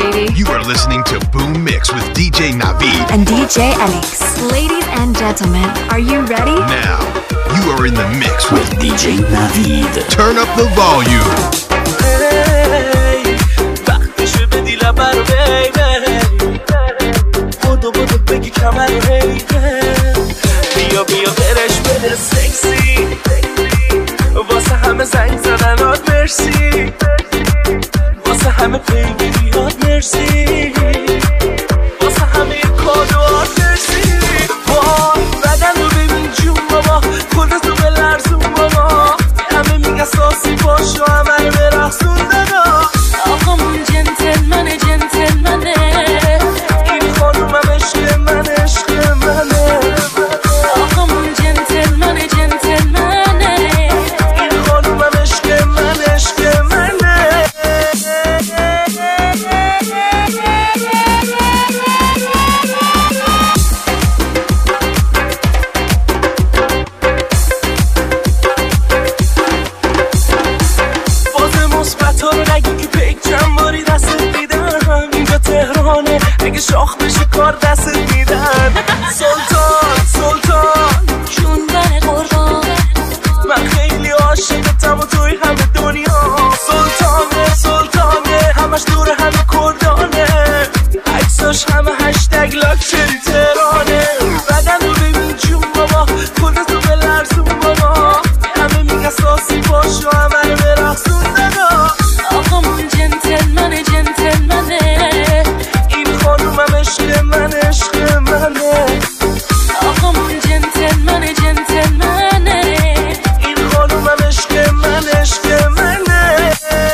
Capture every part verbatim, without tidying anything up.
lady. You are listening to Boom Mix with D J Naveed and D J Alex. Ladies and gentlemen, are you ready? Now, you are in the mix with D J Naveed. Turn up the volume. Hey, وقتشه بدی لبه رو بیبی بودو بودو بگی کمر رو هی بیا بیا برش بده سکسی واسه همه زنگ زدنات مرسی واسه همه پیگیریات مرسی واسه همه کادوات مرسی وای بدن رو ببین جون بابا خودتو به لرزون بابا همه میگه ساسی باش و همه رو برخصون دادا آقامون جنتلمنه جنتلمنه این خانومم عشق من عشق منه آقامون جنتلمنه جنتلمنه این خانومم عشق من عشق منه باز مثبت ها رو نگی که پیک چند باری دست دیدم اینجا تهرانه اگه شاخ بشه کار دست میدن سلطان سلطان جون بر قربان من خیلی عاشقتم و توی همه دنیا سلطانه سلطانه همش دور همه کردانه عکساش همه هشتگ لاکچری تهرانه بدن رو ببین جون بابا خودتو به لرزون بابا همه میگه ساسی باش و همه رو برخصون دادا آقامون جنتلمنه جنتلمنه این خانومم عشق من عشق منه آقامون جنتلمنه جنتلمنه این خانومم عشق من عشق منه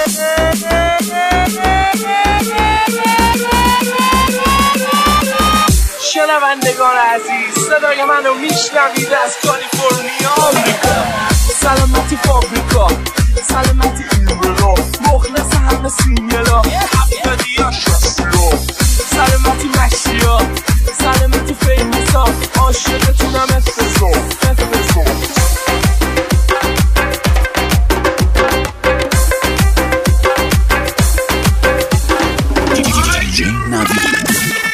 شنوندگان عزیز صدای منو میشنوید از کالیفرنیا آمریکا سلامتی فابریکا سلامتی ایرنا مخلص همه سینگلا هفتادی ها شستلو سلامتی مشیا سلامتی فیمسا عاشقتونم افزو افزو D J Naveed.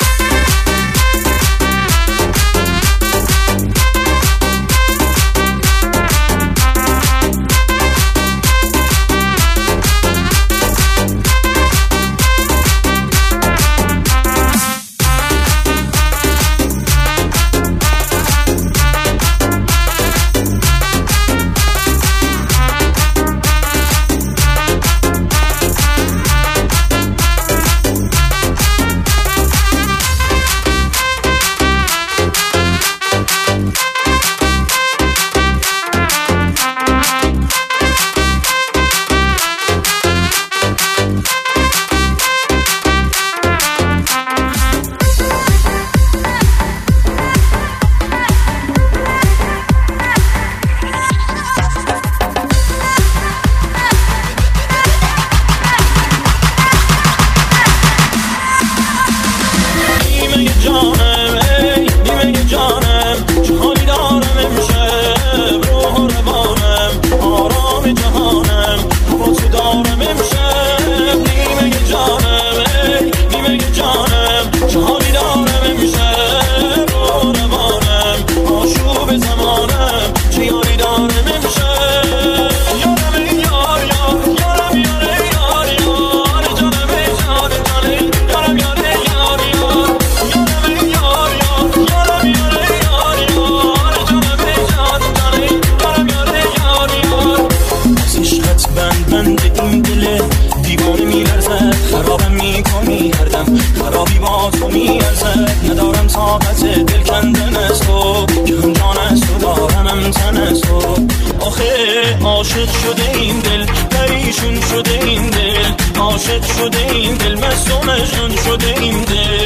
عاشق شده این دل پریشون شده این دل عاشق شده این دل مصومشون شده این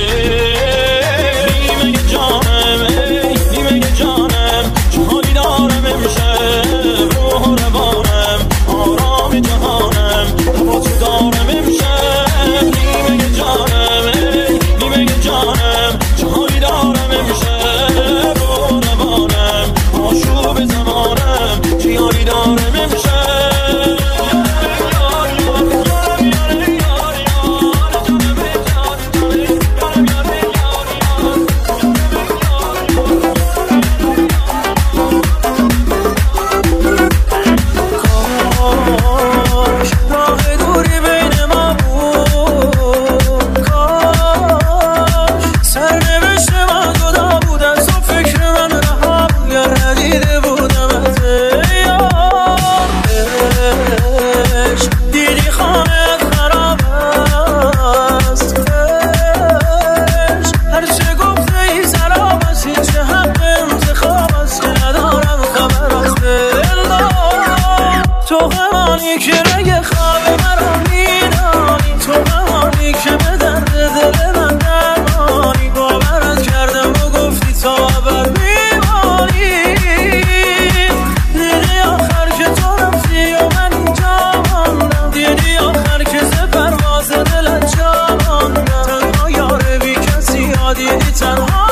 دل نیمه جانم ای نیمه جانم چه حالی دارم امشب روح و روانم آرام جهانم با تو دارم امشب نیمه جانم ای نیمه جانم چه حالی دارم امشب روح و روانم آشوب زمانم چه حالی دارم امشب بمانی که رگ خواب مرا میدانی، تو بمانی که به درد دل من درمانی. باورت کردم و گفتی تا ابد میمانی، دیدی آخر که تو رفتی و من اینجا ماندم، دیدی آخر که ز پرواز دلت جا ماندم. تنها یار بی کسی ها دیدی تنها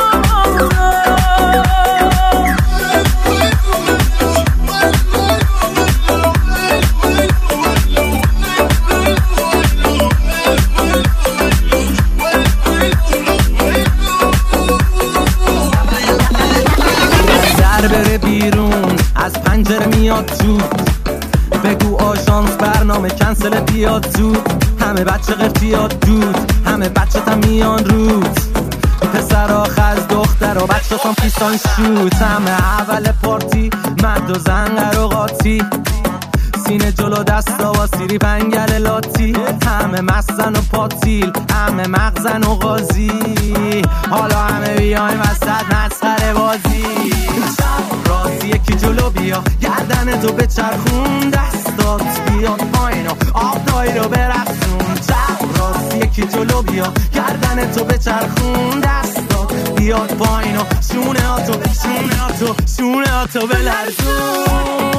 پنجره میاد تو، بگو آژانس برنامه کنسل بیاد زود. همه بچه قرتیات دود، همه بچه تا میان رود، پسرها خز دخترها بچه تام پیسان شوت. همه اول پارتی مرد و زنگر و قاطی، سینه جلو دستا و سیری پنگل لاتی. همه مستن و پاتیل، همه مغزن و غازی، حالا همه بیایم وسط مسخره بازی. راستی یکی جلو بیا، گردن تو به چرخون، دستات بیاد پایین و آبدایی رو برقصون. راستی یکی جلو بیا، گردن تو به چرخون، دستات بیاد پایین و شونه ها تو شونه ها تو شونه ها تو بلرزون.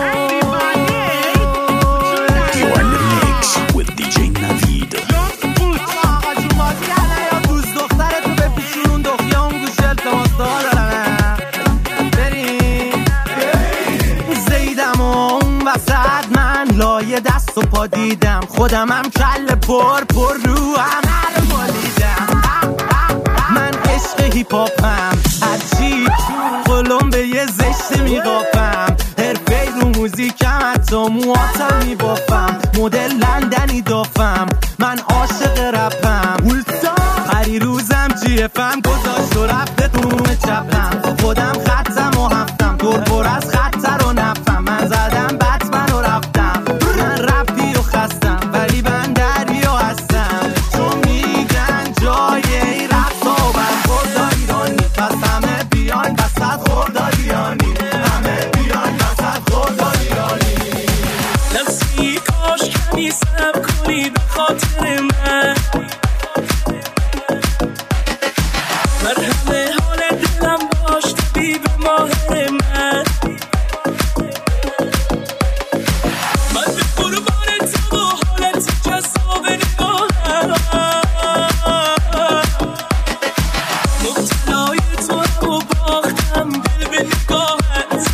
You are in the mix with دی جی نوید. آقا جون بازی الان یا دوست دختره تو به پیشون دخیا اون گوشه التماس دارم بریم زیدم و اون وسط من لایه دست و پا دیدم، خودم هم کل پر پر رو هم هر بالیدم. من عشق هیپ هاپم، هرچی قلم به یه زشت میقاپم، حرفه رو موزیکم حتی مواتم میبافم، مدل لندنی دافم، من عاشق رپم. پری روزم جی افم گذاشت و رفته قوم چپم، خودم خطم و هفتم دور پر از خطر و نفم. من زدم بطمن و رفتم، من رپی و خستم ولی بندری و هستم، چون میگن جای ای رفتا و بر خوردا ایرانی، پس همه بیان بسد خوردا ایرانی، همه بیان بسد خوردا ایرانی. نفسی کاش کمی سب کنی به خاطر من، مرهم حال دلم باش طبیب ماهر من. من به قربان تو و حالت جذاب نگاهم، مبتلای تو رو باختم دل به نگاهت.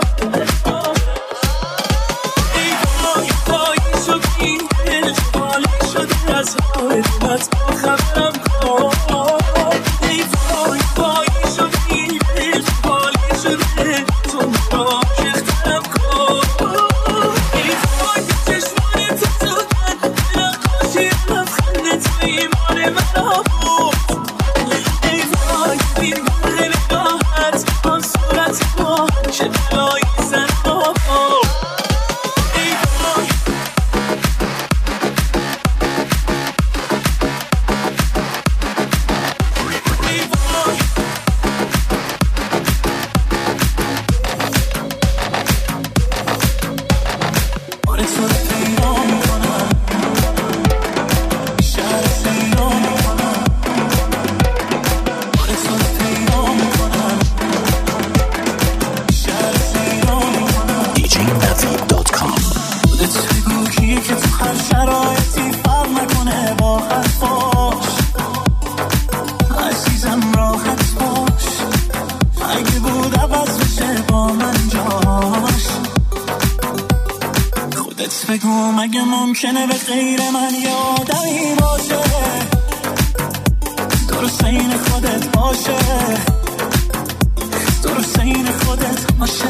ای وای وای شد این دل جواله شده از حال دلت با خبرم کن. ای وای وای شد این دل جواله شده تو را شختم کن. ای وای چشمان تو سودن نقاشی لبخند تو ایمان من آبود. ای وای بین گل نگاهت آن صورت ما چه بلایی زن آبود. ای وای ای وای آره تو رو پیدا میکنم، شهر سیرا میکنم. آره تو رو پیدا میکنم، شهر سیرا میکنم. دی جی نوید دات کام. خودت بگو کیه که تو هر شرایطی فرق نکنه با حرفاش. عزیزم راحت باش، اگه بود عوض بشه با من جاش. خودت بگو مگه ممکنه به غیر من یه آدمی باشه، درست این خودت باشه، درست این خودت باشه.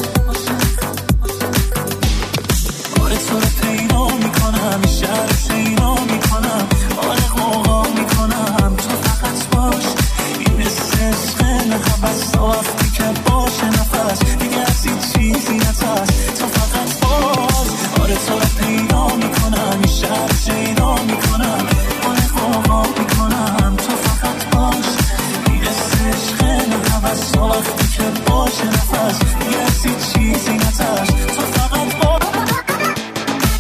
آره تو رو پیدا میکنم، شهر سینا میکنم، آره قوقا میکنم. تو فقط باش، این حس عشق نه حوض تا وقتی که باشه نفس دیگه از این چیزی نترس. تو فقط باش، آره تو رو پیدا میکنم، این شهر سینا میکنم، آره قوقا میکنم. تو فقط باش، این حس عشق نه حوض تا وقتی که باشه نفس دیگه از این چیزی نترس. تو فقط باش.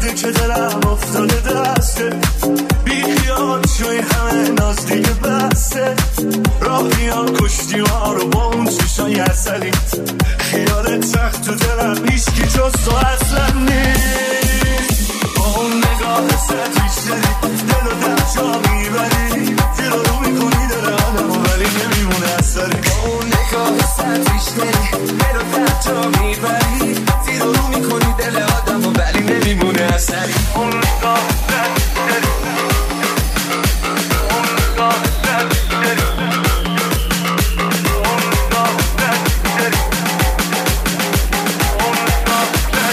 شده که دلم افتاده دسته، بی خیال شوی همه ناز دیگه بسته، راهی ها کشتی ها رو با اون چشای اصلیت، خیالت سخت تو دلم هیچکی جز تو اصلا نیست. با اون نگاه ستیش داری دل و در جا میبری، دل رو میکنی دل آدم ولی نمیمونه اثری. با اون نگاه ستیش داری دل و در جا میبری، دل رو میکنی دل آدم ولی نمیمونه اثری. اون نگاه ستیش داری، اون نگاه ستیش داری، اون نگاه ستیش داری، اون نگاه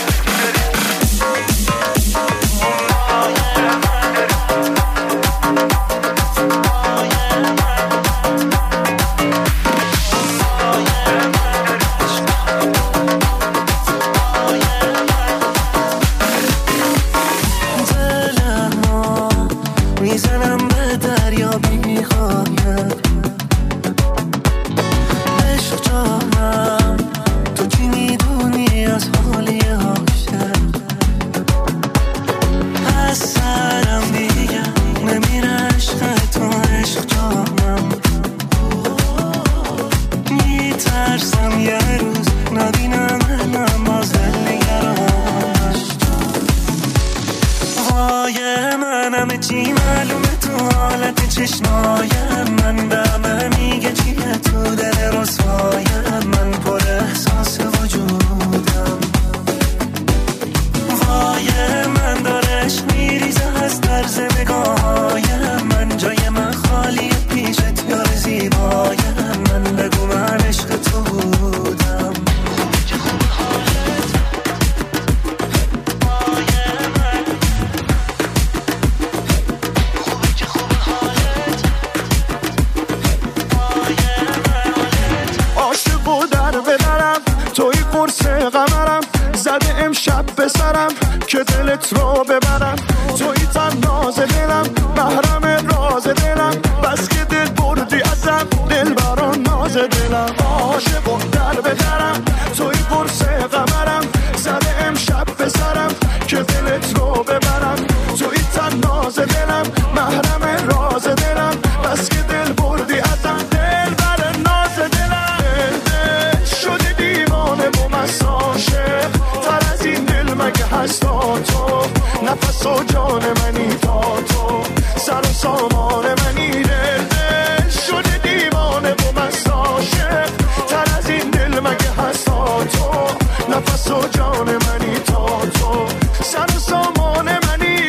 که دلت رو ببرم، توی تناز دلم، محرم راز دلم، بس که دل بردی ازم، دل بران ناز دلم. عاشق و در بدرم، توی قرص قمرم، زده امشب به سرم که دلت رو ببرم، توی تناز دلم، محرم راز دلم، بس که دل بردی ازم، دل بران ناز دلم. دل دل شده دیوانه و مست عاشق، تر از این دل مگه هست تو، نفس و جان منی تا تو، سر و سامان منی. دل دل شده دیوانه و مست عاشق، تر از این دل مگه هست تو، نفس و جان منی تا تو، سر و سامان منی.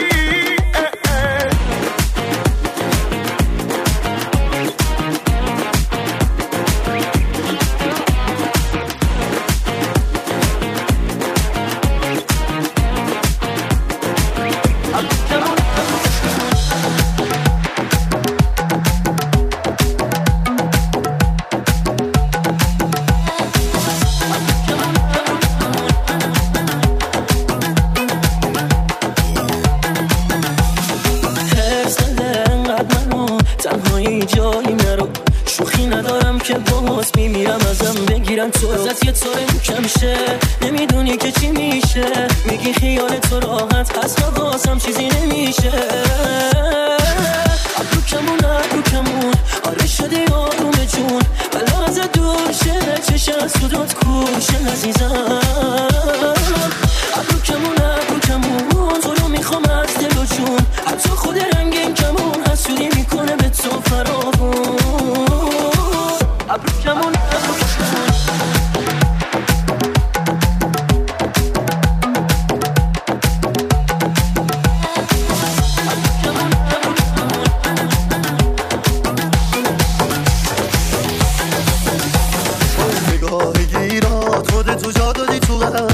تو ازت یه طور کم شه، نمیدونی که چی میشه، میگی خیال تو راحت هست و بازم چیزی نمیشه. ابرو کمون ابرو کمون آره شده آروم جون، بلا ازت دور شه، چشه از صدات کوشه عزیزم. ابرو کمون ابرو کمون تو رو میخوام از دل و جون، حتی خود رنگین کمون حسودی میکنه به تو فراغون. ابرو کمون ابرو کمون نگاه گیرات خودتو جا دادی تو قلبم،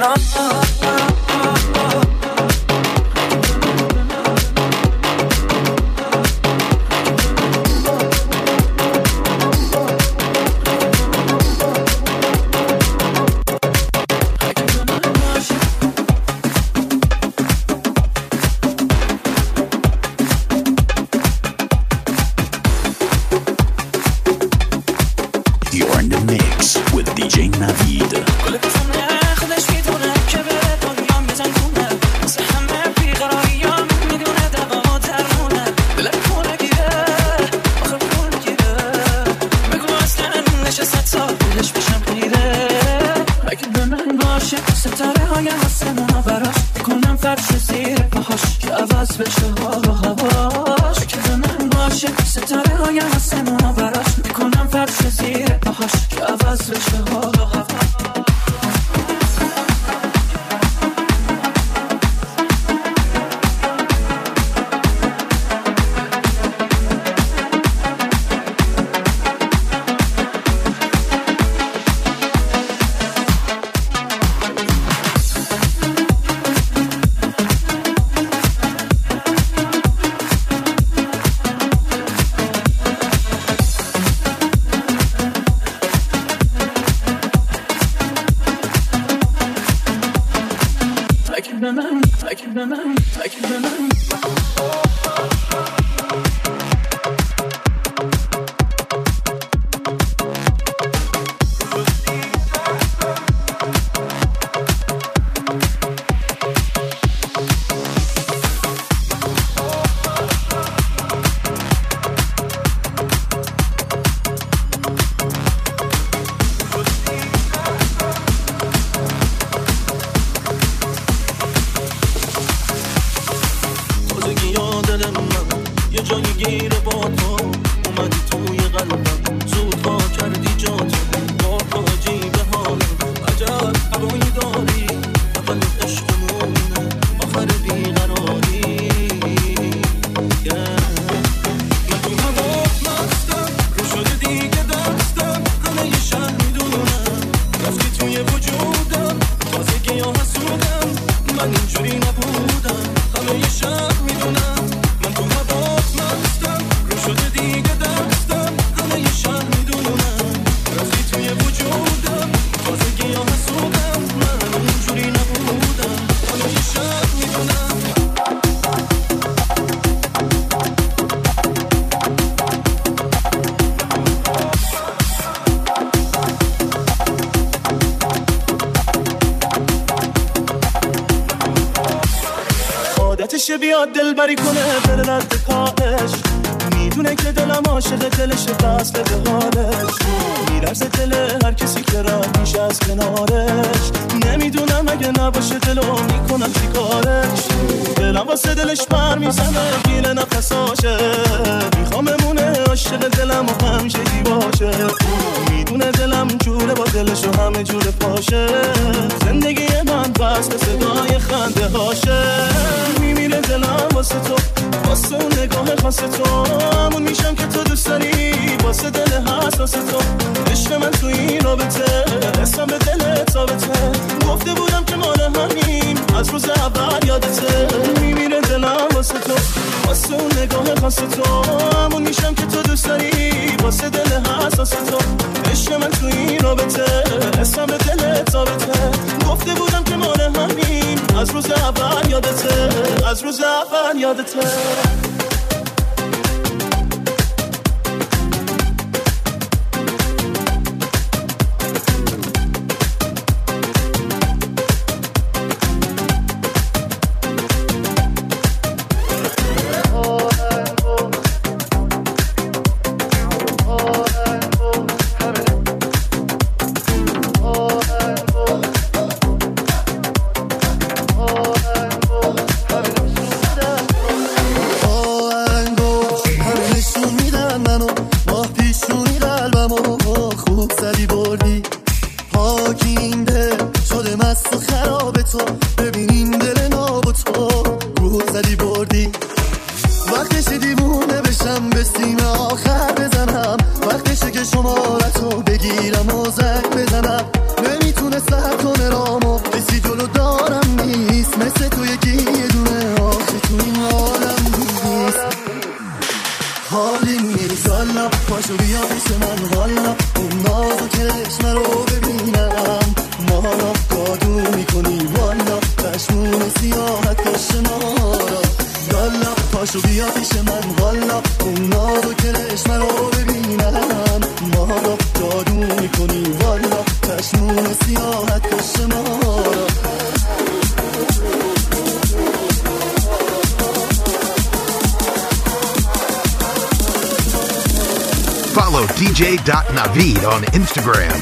الان بیاد دل بری کنه بره رد کارش میدونه که دلم عاشق دلش وصله به حالش میرزه دل هر کسی که رد میشه از کنارش نمیدونم اگه نباشه دلو میکنم چیکارش دلم واسه دلش پر میزنه گیله نفساشه میخوام بمونه عاشق دلم و همیشگی باشه میدونه دلم جوره با دلش و همه جوره پاشه زندگی من وصل صدای خنده هاشه میمیره دلم واسه تو واسه اون نگاه خاص تو همون میشم که تو دوست داری واسه دل حساس تو عشق من تو این رابطه اسم به دلت ثابته گفته بودم که مال همین از روز اول یادته میمیره دلم واسه تو واسه اون نگاه خاص تو همون میشم که تو دوست داری واسه دل حساس تو عشق من تو این رابطه اسم به دلت ثابته گفته بودم که مال همین از روز اول یادته از روز اول یادته زندگی یه دونه آخه تو این عالم نیست. حالی نیست حالا پاشو بیا پیش من حالا اون نازو چشم رو ببینم مالا کادو میکنی والا چشمون سیاحت کش ما را یالا پاشو بیا پیش من حالا اون نازو چشم رو ببینم مالا کادو میکنی والا چشمون سیاحت کش ما را. Follow D J Navid on Instagram.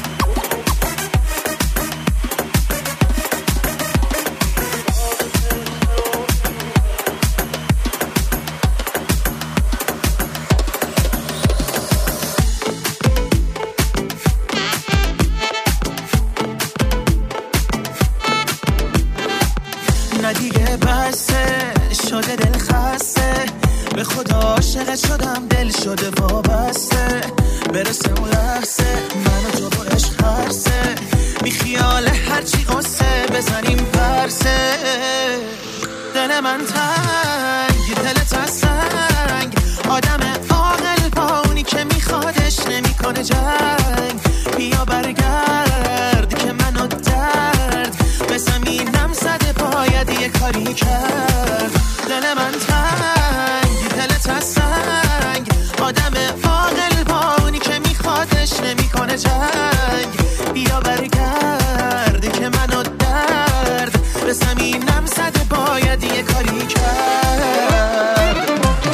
ندیگه بسه شده دل خسته به خدا عاشقت شدم دل شده وابسته برسه اون لحظه من و تو با عشق هرسه بی خیال هرچی قصه بزنیم پرسه دل من تنگ دلت از سنگ آدم عاقل با اونی که میخوادش نمیکنه جنگ بیا برگرد که منو درد به زمینم زده باید یه کاری کرد دل من تنگ دلت از سنگ آدم عاقل با اونی که میخوادش نمیکنه جنگ بیا برگرد که منو درد به زمینم زده باید یه کاری کرد.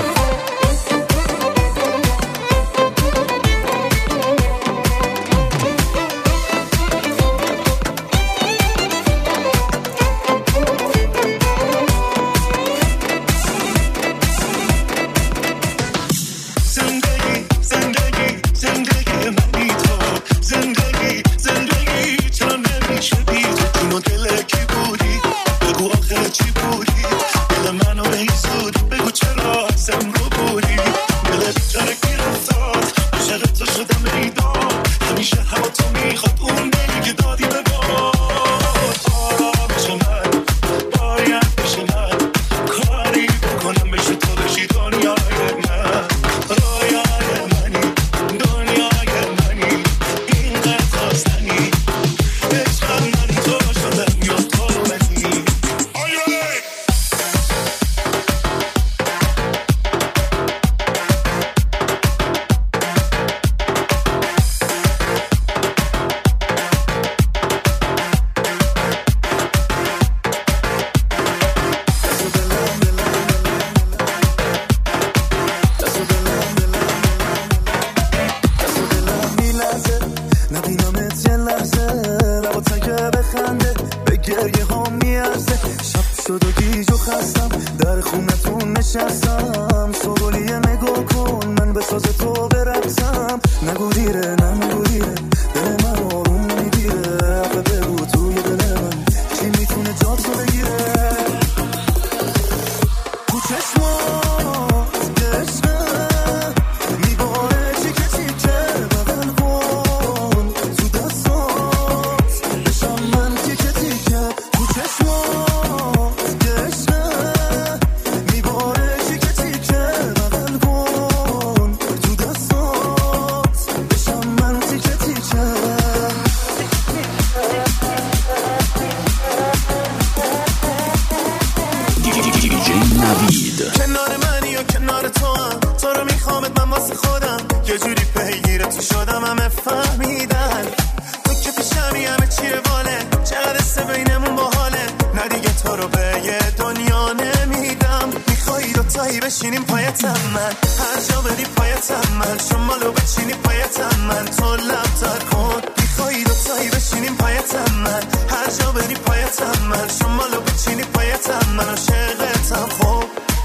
بشینیم پایتم من هر جا بدی پایتم من شمالو بچینی پایتم من تو لبتر کن میخوایی دوتایی بشینیم پایتم من هر جا بدی پایتم من شمالو بچینی پایتم من عاشقتم خب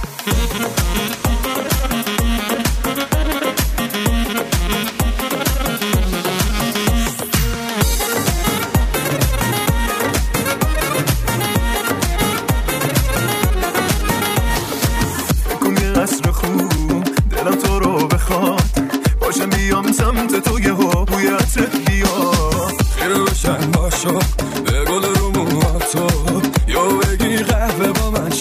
سمت تو یه ها بویتت بیا خیره روشن باشا به گل رو موهاتو یا بگی قهوه با من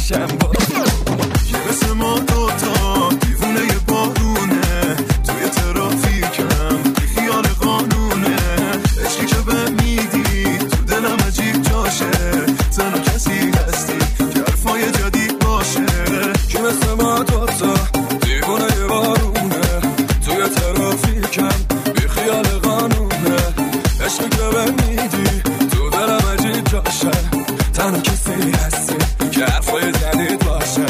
بشم که مثل ما دوتا دیوونه ی بارونه توی ترافیکم بی خیال قانونه عشقی که به میدی تو دلم عجیب جاشه تنها کسی هستی که حرفای جدید باشه که مثل ما دوتا دیوونه ی بارونه توی ترافیکم بی خیال قانونه عشقی که به میدی تو دلم عجیب جاشه تنها کسی هستی که حرفای جدید باشه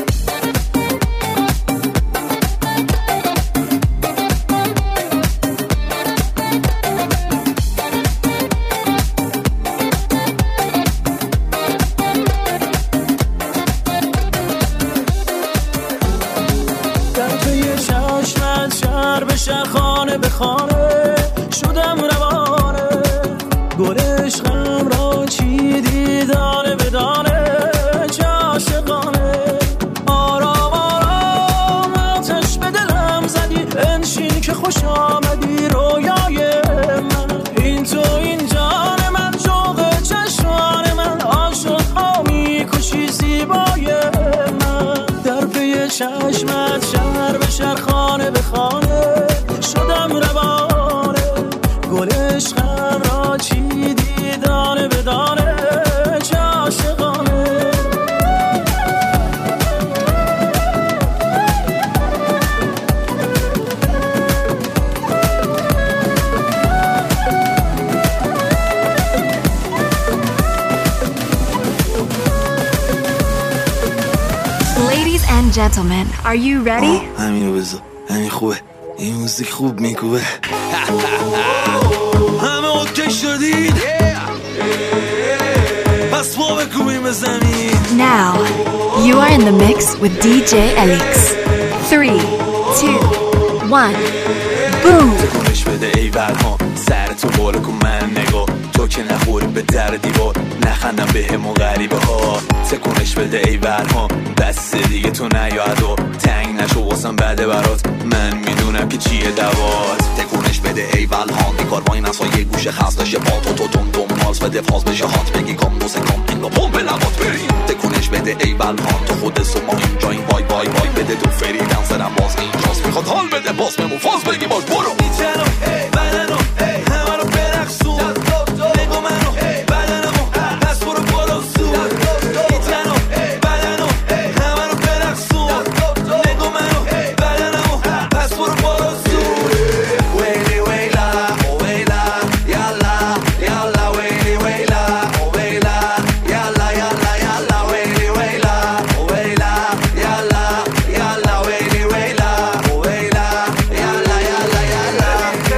در توی چشمت شهر به شهر خانه به خانه شدم روانه گل عشقم را چیدی دانه به دانه چه عاشقانه آرام آرام آتش به دلم زدی انشین که خوش آمدی رویای من این تو این جان من شوق چشمان من عاشق‌ها می‌کشی زیبای من در پی چشمت شهر به شهر خانه به خانه شدم روانه گل عشقم را چیدی دانه به دانه چه عاشقانه Ladies and gentlemen, are you ready? همینو بذار همین خوبه این موزیک خوب میکوبه همه اوکی شدید پس ما بکوبیم به زمین Now, you are in the mix with دی جی Elix. Three, two, one, boom! تکونش بده ای ورها سر تو بالا کن من نگاه تو که نخوریم به در دیوار نخندم به همون غریبه ها تکونش بده ای ورها بس دیگه تو نیاد و تنگ نشو واسم بده برات من میدونم که چیه دوات تکونش بده ای ولهان بیکار با این اصلا یه گوشه خست داشته با تو تو تون دوم مالس بده فاز بشه هات بگی کام دوسه کام اینگا پوم به لبات بریم تکونش بده ای ولهان تو خود سوما اینجا این وای وای وای بده تو فری دنسرم باز اینجاست میخواد حال بده باز بمون فاز بگی باز برو میچنو بدنو همه رو برقصون نگو منو بدنمو پس برو برو سو میچنو بدنو همه رو برقصون نگو منو بدنمو پس برو برو سو ویلی ویلا او ویلا یالا یالا ویلی ویلا او ویلا یالا یالا یالا ویلی ویلا او ویلا یالا یالا ویلی ویلا او ویلا یالا یالا یالا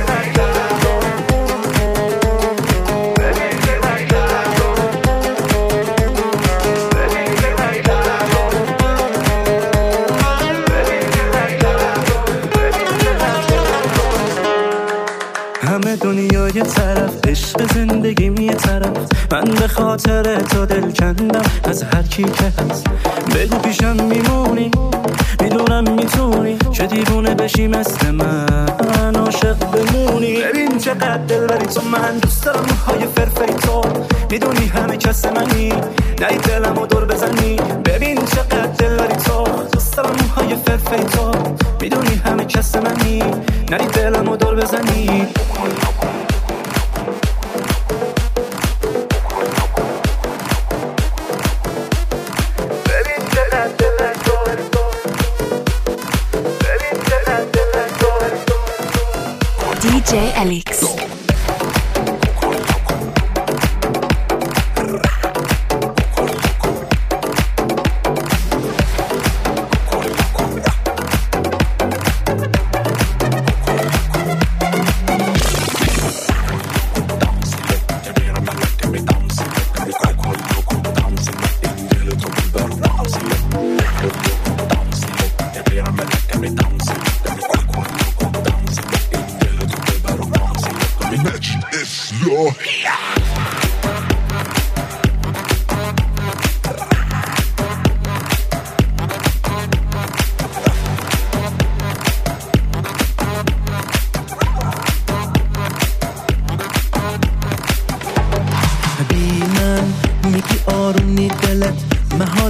همه دنیا یه طرف عشق زندگیم یه طرف من به خاطر تو دل کندم از هر کی که هست بگو پیشم میمونی میدونم میتونی چه دیوونه بشی مثل من عاشق بمونی ببین چقدر دل بری تو من دوست دارم های فرفری تو میدونی همه کس منی نهی دلم و دور بزنی ببین چقدر دل بری تو دوست دارم های فرفری تو میدونی همه کس منی نهی دلم و دور بزنی دی جی Elix. Danza,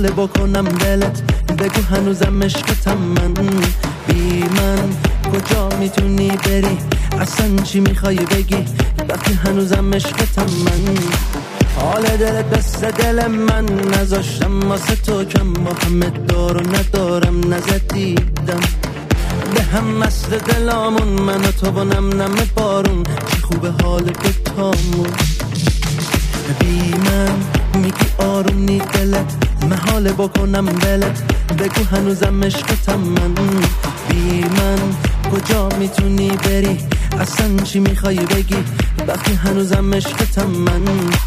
محاله بکنم دلت، بگو هنوزم عشقتم من. بی من کجا میتونی بری، اصلا چی میخوای بگی وقتی هنوزم عشقتم من. حال دلت دست دل من نذاشتم واسه تو کم، با همه دار و ندارم نزدیدم به هم مست دلامون، من و تو با نم نم بارون، چی خوبه حال دوتامون. بی من میگی آروم دلت، محاله بکنم دلت، بگو هنوزم عشقتم من. بی من کجا میتونی بری، اصلا چی میخوای بگی وقتی هنوزم عشقتم من.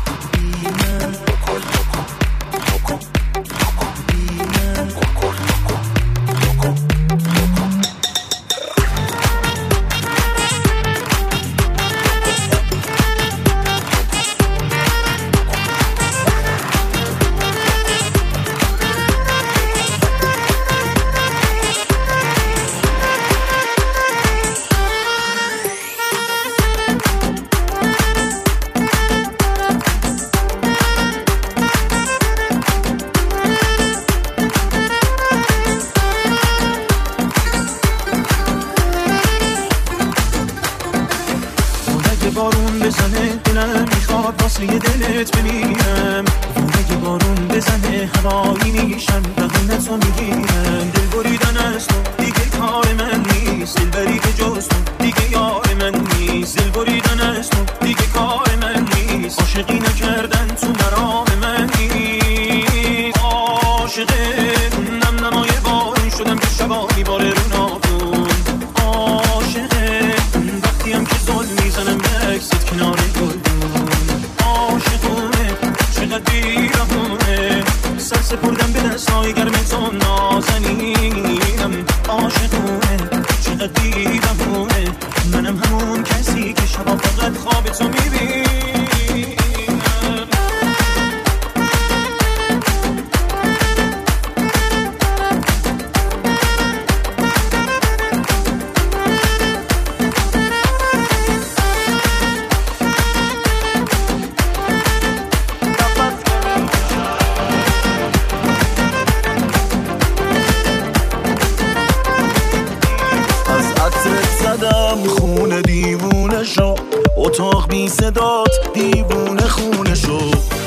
اتاق بی صدات دیوونه خونه شو،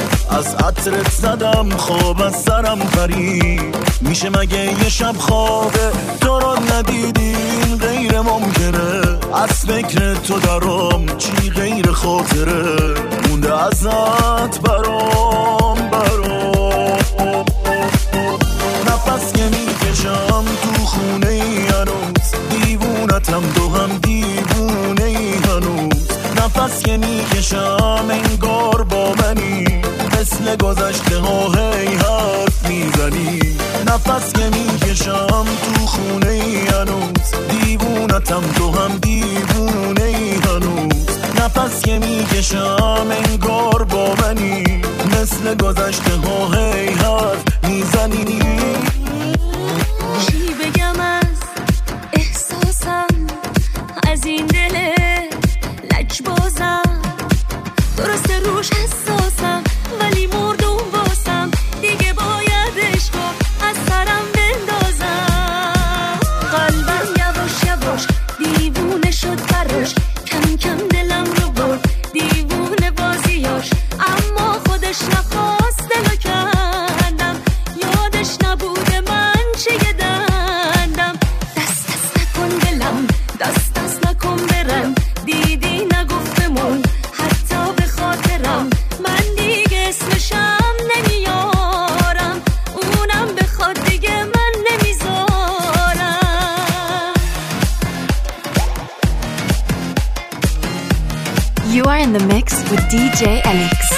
از عطرت زدم خواب از سرم پرید. میشه مگه یه شب خوابه تو رو ندیدین غیر ممکنه، از فکر تو درام چی غیر خاطره مونده ازت برام برام. نفس که میکشم تو خونه ای هنوز، دیوونتم دو هم دیوونه ای هنوز. نفس که میکشم انگار با منی، مثل گذشته ها هی حرف میزنی. نفس که میکشم تو خونه ای هنوز، دیوونتم تو هم دیوونه ای هنوز. نفس که میکشم انگار با منی، مثل گذشته ها هی حرف میزنی. چی بگم از احساسم، از این دل لجبازم، درسته روش حساسم ولی مردم واسم، دیگه باید عشقو از سرم بندازم. قلبم یواش یواش دیوونه شد براش، کم کم دلم رو برد دیوونه بازیاش، اما خودش نخواست دلو کندم، یادش نبوده من چه دندم. دست دست نکن دلم، دست دست نکن برم، دیدی نگفتمون حتی به خاطرم، من دیگه اسمشم نمیارم، اونم بخواد دیگه من نمیذارم. You are in the mix with دی جی Alex.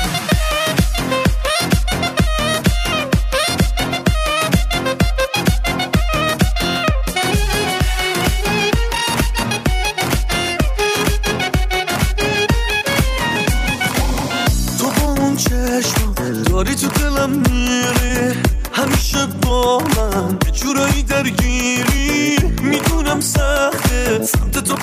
تو با اون چشم داری تو دلم میری، همیشه با من یه جورایی درگیری. میدونم سخته سمت تو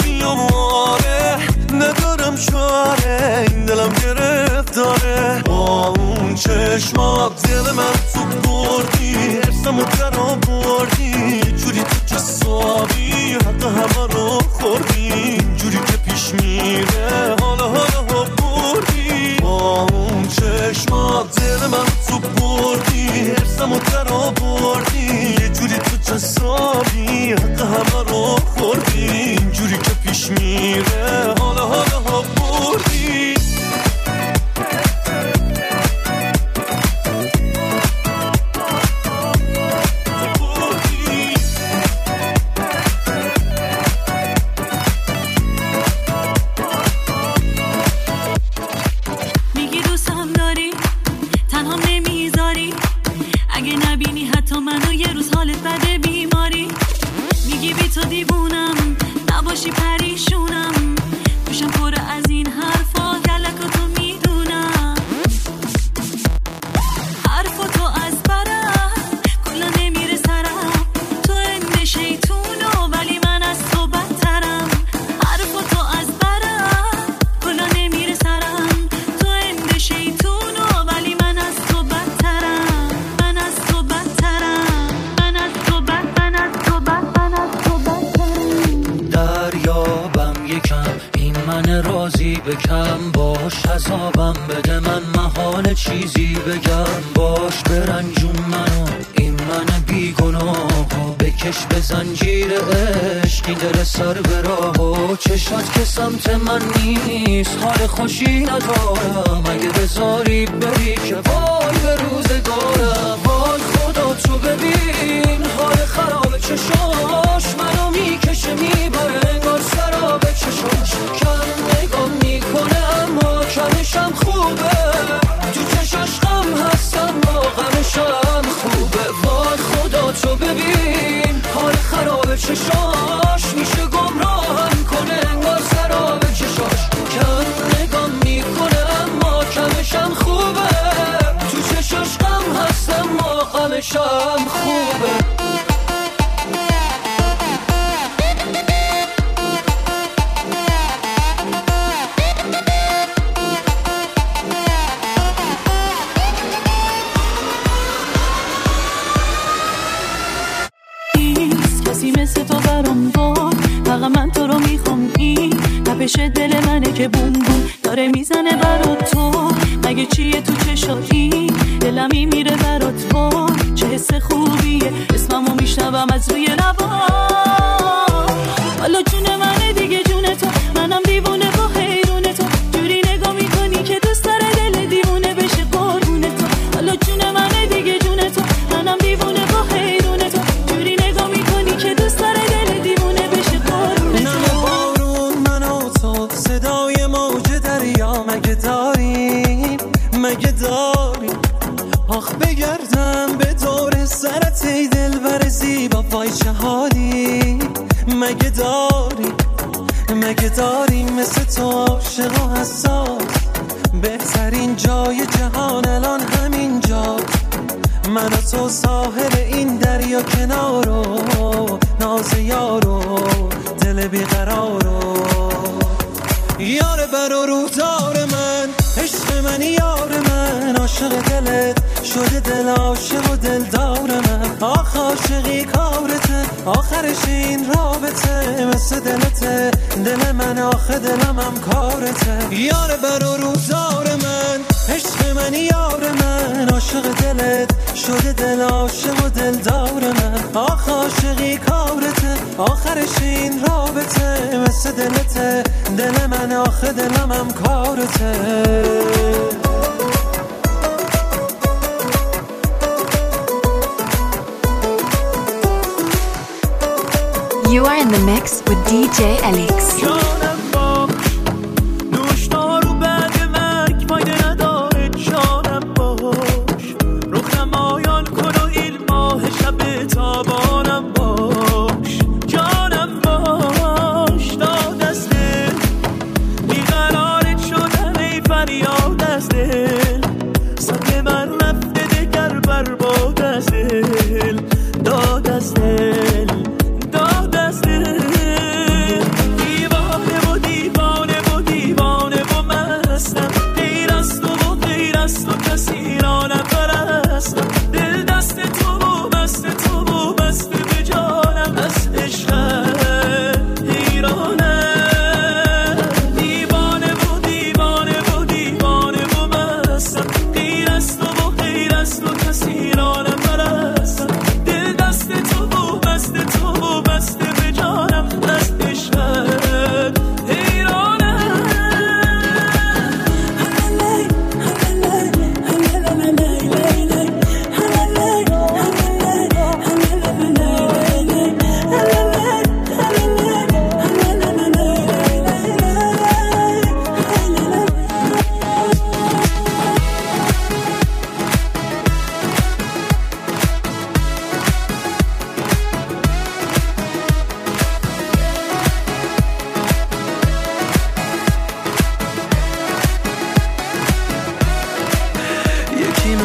بیاماره، ندارم چاره این دلم گرفتاره. با اون چشمات دل من تو بردی، حرسمو در آوردی، جوری تو جسابی حق همه رو خوردی، جوری که پیش میره حالا حالا بردی. با اون چشمات دل من تو بردی، حرسمو در آوردی، یه جوری تو جسابی حق همه رو خوردی، جوری که پیش میره حالا حالا بردی. بکم باش عذابم بده من محال چیزی بگم باش برنجون منو این من بیگناهو بکش به زنجیر عشقی دل سر به راهو چشات که سمت من نیست حال خوشی ندارم اگه بذاری بری که وای به روزگارم وای خدا تو ببین حال خراب چشاش منو میکشه میبره انگار سراب چشاش کم نگاه میکنه اما کمشم خوبه تو چشاش غم هستم با غمشم خوبه وای خدا تو ببین حال خراب چشاش میشه گمراهم کنه انگار سراب چشاش کم نگاه میکنه اما کمشم خوبه تو چشاش غم هستم با غمشم خوبه. مثل تو برام دار فقط من تو رو میخوام این تپش دل منه که بوم بوم داره میزنه برات تو مگه چیه تو چشاتی دلمی میره برات وای چه حس خوبیه اسممو میشنوم از روی لبا حالا جون منه دیگه جون تو منم دیوونه با حیرون تو جوری نگاه میکنی که دوست داره دل دیوونه بشه قربون تو حالا جون منه دیگه جون تو منم دیوونه با حیرون تو جوری نگاه میکنی که دوست داره دل دیوونه بشه قربون تو نه بارون من و تو صدای موج دریا مگه داریم مگه داریم آخ بگردم به دور سرت ای دلبر زیبا وای چه حالی مگه داریم مگه داریم مثل تو عاشق و حساس بهترین جای جهان الان همین جا من و تو ساحل این دریا کنارو ناز یارو دل بیقرارو یار بر و روزار من عشق منی یار من عاشق دلت شده دل عاشق و دلدار من آخ عاشقی کارته آخرش این رابطه مثل دلته دل من آخه دلم هم کارته یار بر و روزار من عشق منی یار من عاشق دلت شده دل عاشق و دلدار من آخ عاشقی کارته آخرش این رابطه مثل دلته دل من آخه دلم هم کارته. You are in the mix with D J Elix. داد از دل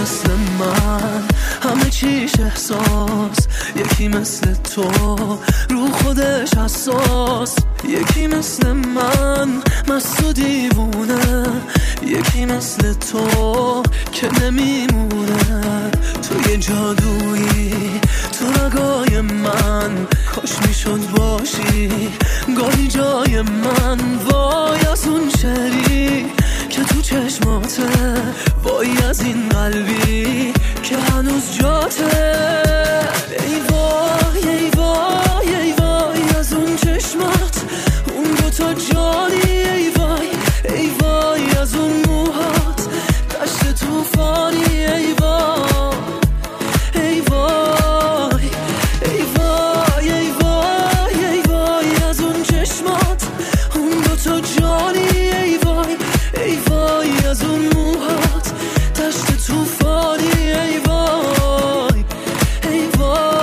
مثل من همه چیش احساس، یکی مثل تو رو خودش حساس، یکی مثل من مست و دیوونه، یکی مثل تو که نمیمونه. تو یه جادویی تو رگای من، کاش میشد باشی گاهی جای من. وای از اون شعری که تو چشماته، وای از این قلبی که هنوز جاته. ای وای ای وای ای وای از اون چشمات، اون دوتا جانی. ای وای ای وای از اون موهات، دشت توفانی. ای وای ای وای ای وای ای وای ای وای از اون چشمات، اون دوتا جانی. ای وای ای وای از اون موهات، دشت توفانی. ای وای ای وای.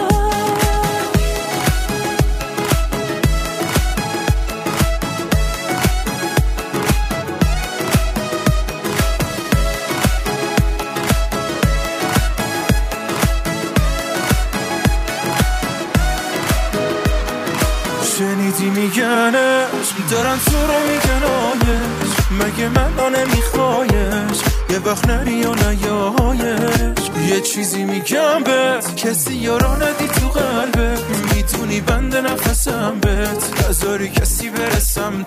شنیدی میگن اسم دارن تو رو میگنایش، مگه من نمیخوایش یه وقت نری و نیایش. یه چیزی میگم بهت، کسی یارا ندی تو قلبت، میتونی بند نفسم بهت، نذاری کسی بره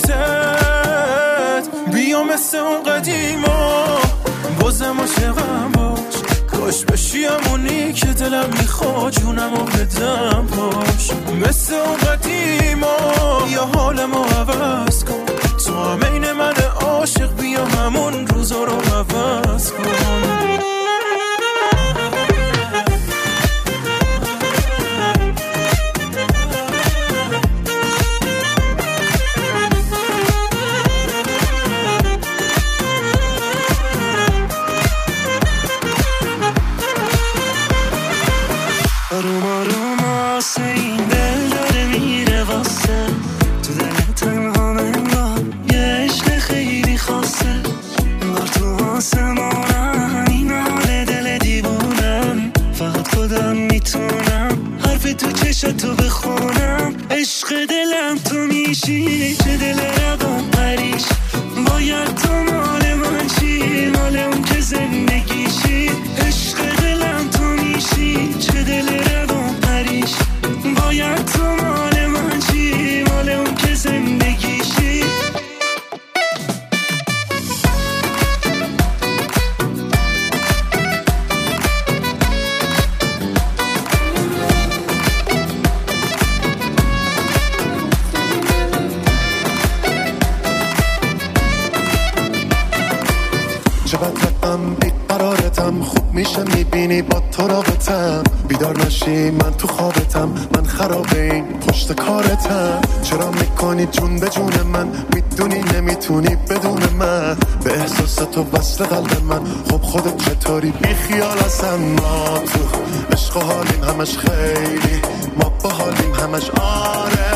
سمتت. بیا مثل اون قدیما بازم عاشقم باش، کاش بشی همونی که دلم میخواد، جونمو بدم باش. مثل اون قدیما یا حالمو عوض کن، تو هم این من عاشق، بیا همون روزا رو عوض کن. آروم آروم آسه این دل داره میره واسه، تو دل تنها منگاه یه عشق خیلی خاصه. انگار تو آسمانم این حال دل دیوونم، فقط خودم میتونم حرف تو چشتو بخونم. عشق دلم تو میشی، چه دل روان پریش، باید تو مال من چی، مال اون که زندگیشی. عشق دلم تو میشی، چه دل روان پریش، باید تو مال من چی، مال اون که زندگیشی. چقدر رقم بیقرارتم، خوب میشه میبینی با تو رابطم. بیدار نشی من تو خوابتم، من خراب این پشت کارتم. چرا میکنی جون به جون من، میدونی نمیتونی بدون من. به احساس تو وصل قلب من، خب خودت چطوری بی خیال هستم. ما تو عشق حالیم همش خیلی، ما با حالیم همش آره.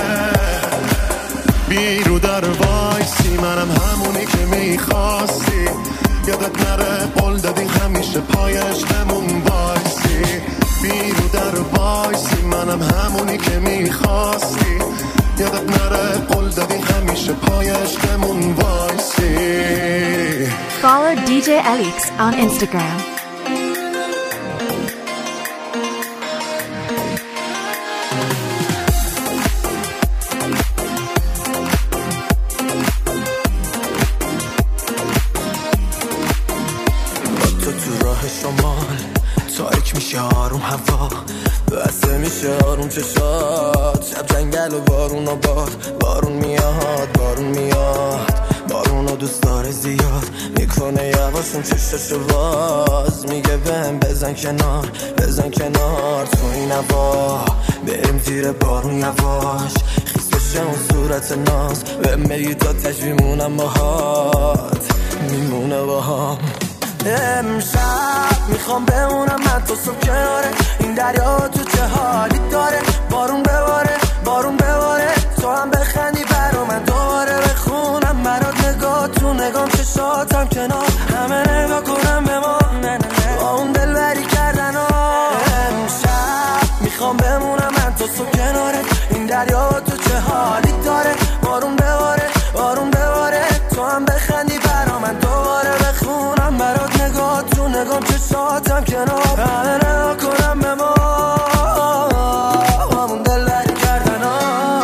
بیرو در وایسی منم همونی که میخواستی، یادت نره قول دادی همیشه پای عشقمون وایسی. بیرو در وایسی منم همونی که میخواستی، یادت نره قول دادی همیشه پای عشقمون وایسی. Follow دی جی Elix on Instagram. آروم هوا بسته میشه، آروم چشات، شب جنگل و بارون و باد. بارون میاد بارون میاد، بارون و دوست داره زیاد، میکنه یواشون چشاشو باز. میگه بهم بزن کنار بزن کنار، تو این هوا بریم زیر بارون یواش. خیس بشه اون صورت ناز، به میگی تا تشویمونم باهات، میمونه باهام. امشب میخوام بمونم من تو صبح کناره این دریا، تو چه حالی داره. بارون بباره بارون بباره، تو هم بخندی برا من دوباره بخونم برات نگاه تو نگام، چشاتم کنار همه نگاه کنم به ما. نه نه نه ساعتم کنار همه نگاه کنم به ما همون دل بری کردن ها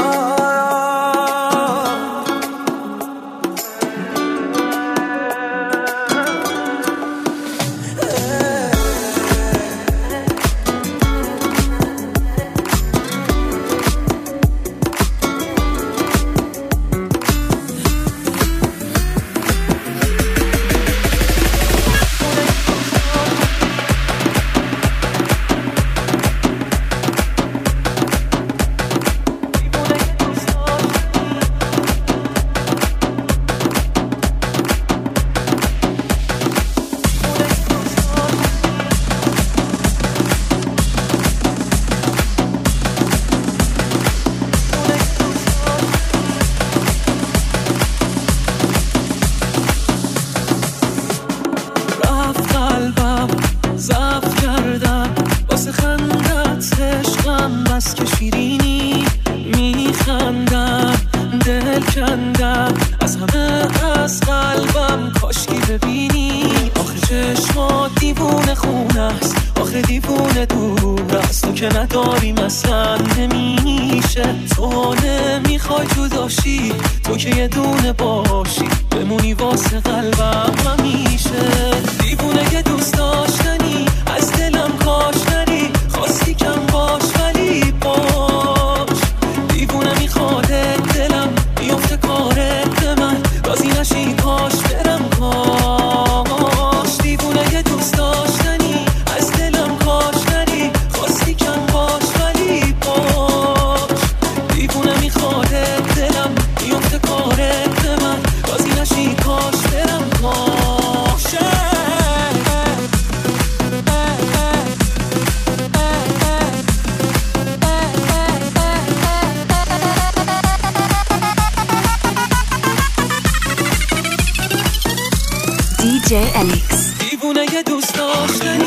دی جی الیکس دیوونه یه دوست داشتنی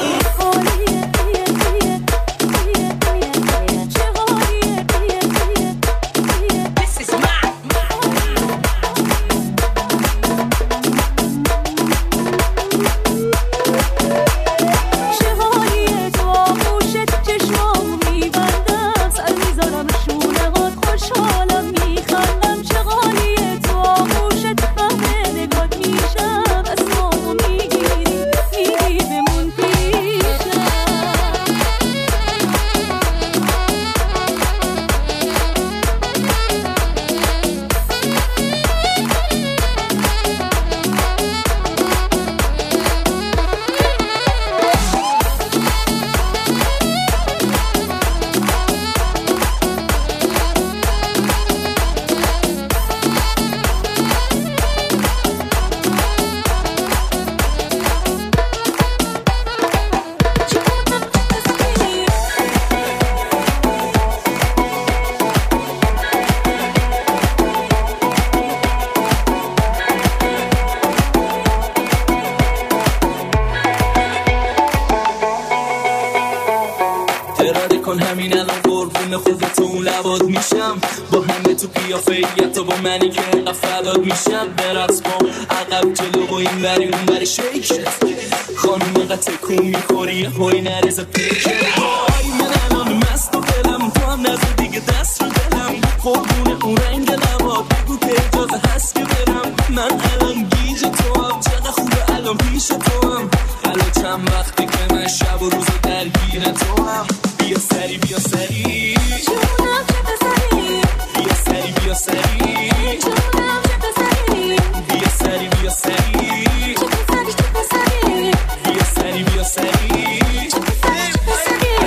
همین الان قربون خودتون لباد میشم با همه تو قیافه‌ایت و با منی که اینقدر فداد میشم برقص کن عقب جلو و این بری اون بری شیکت خانوم اینقدر تکون میخوری هوی نریزه پیکت آی من الان مست و دلم تو هم نزد دیگه دست رو دلم قربون اون رنگ لباد بگو که اجازه هست که برم من الان گیج تو هم چقدر خوبه الان پیش تو هم حالا چند وقتی که من شب و روز درگیر تو هم بیا سری بیا سری جونم چه پسری بیا سری بیا سری جونم چه پسری بیا سری بیا سری چه پسری چه پسری بیا سری بیا سری چه پسری چه پسری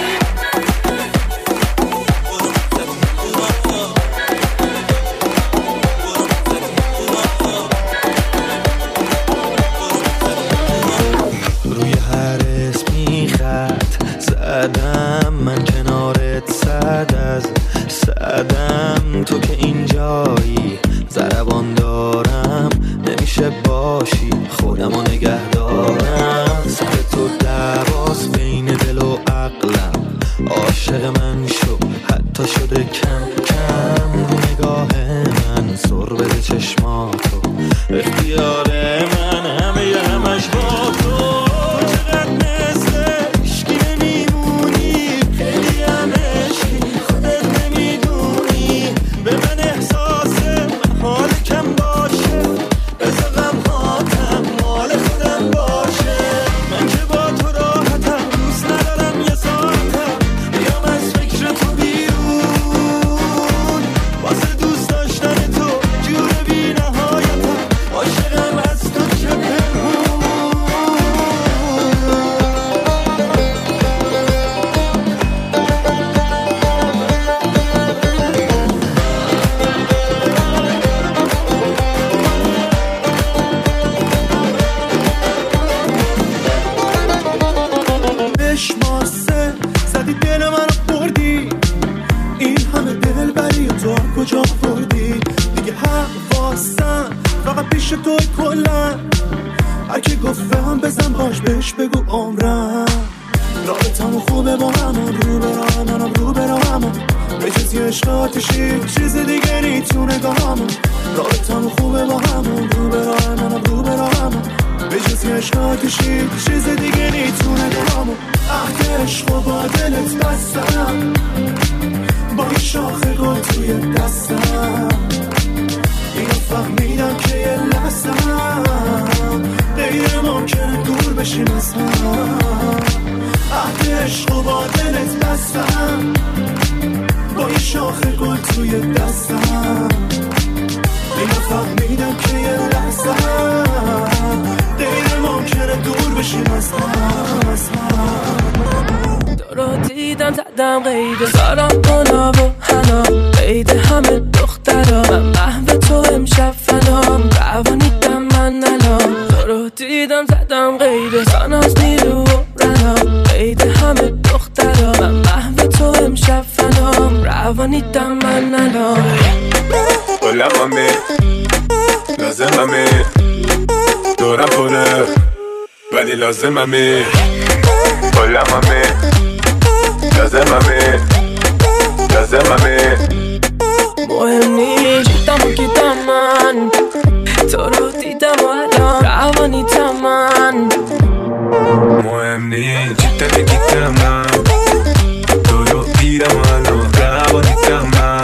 روی هر اسمی خط زدم من کنارت صد از صدم تو که اینجایی ضربان دارم نمیشه باشی خودمو نگه دارم سر تو دواس بین دل و عقلم عاشق من شو حتی شده کم کم نگاه من سر بده چشماتو اختیار من همه همش با تو چقدر مثل بهش بگو عمرم رابطمون خوبه با همون رو برا منم رو برا همون به جز یه عشق آتشی چیز دیگه نیتو نگاهمون رابطمون خوبه با همون رو برا منم رو برا همون به جز یه عشق آتشی چیز دیگه نیتو نگاهمون عهد عشق و با دلت بستم با این شاخه گل توی دستم اینو فهمیدم که یه لحظم غیر ممکنه دور بشیم از هم عهد عشق و با دلت بستم با این شاخه گل توی دستم اینو فهمیدم که یه لحظم غیر ممکنه دور بشیم از هم از هم تو رو دیدم زدم قید زارم اونا و حنا قید همه دخترا من محو تو امشب فنام روانیدم من الان تو رو دیدم زدم قید ساناز نیرو و رنا قید همه دخترا من محو تو امشب فنام روانیدم من الان Hola mami لازممی دورم پره ولی لازممی Hola mami لازممی لازممی مهم نیست دیدم و گیدم من تو رو دیدم و الان روانیدم من مهم نیست جدا گیدم من تو رو دیدم و الان روانیدم من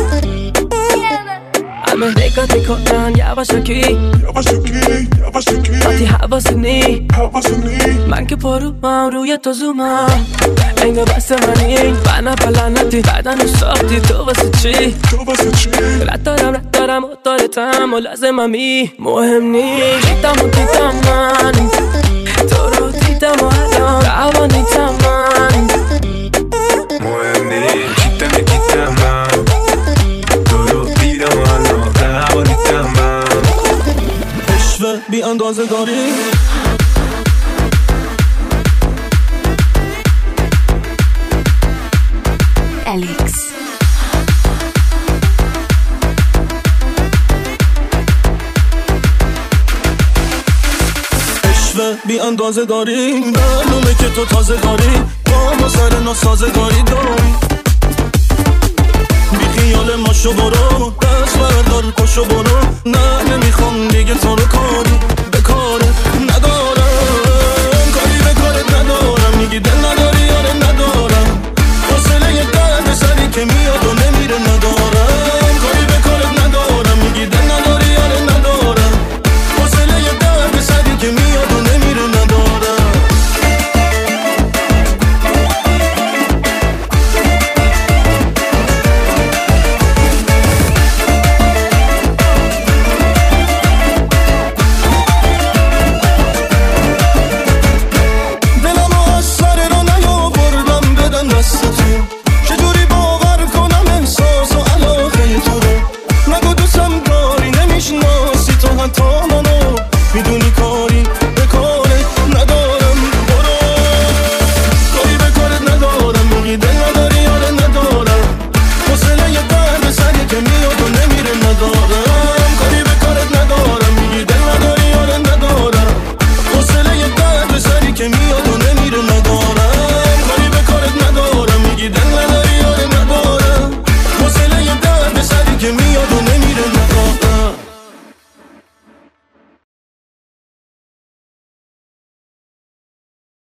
همه نگاه میکنن یواشکی یواشکی یواشکی وقتی حواسنی حواسنی من که پرو من روی تو زومم انگار بسته منی بنا پلنتی بدن رو ساختی تو واسه چی تو واسه چی رد دارم رد دارم و دارتم و لازممی مهم نیست دیدم و دیدم من تو رو دیدم و الان روانیدم من مهم نیست جدا گیدم من تو رو دیدم و الان روانیدم من عشق بی اندازه داری Alex. عشق بی اندازه داری معلومه که تو تازه داری با ما سر ناسازگاری داری بی خیال ماشو برو دست بردار پاشو برو نه نمیخوام دیگه تو رو کاری به کارت ندارم کاری به کارت ندارم میگی دل نداری یاره ندارم حوصله یه درد سری که میاد و نمیره ندارم کاری به کارت ندارم میگی دل نداری یاره ندارم حوصله یه درد سری که میاد و نمیره ندارم میدونی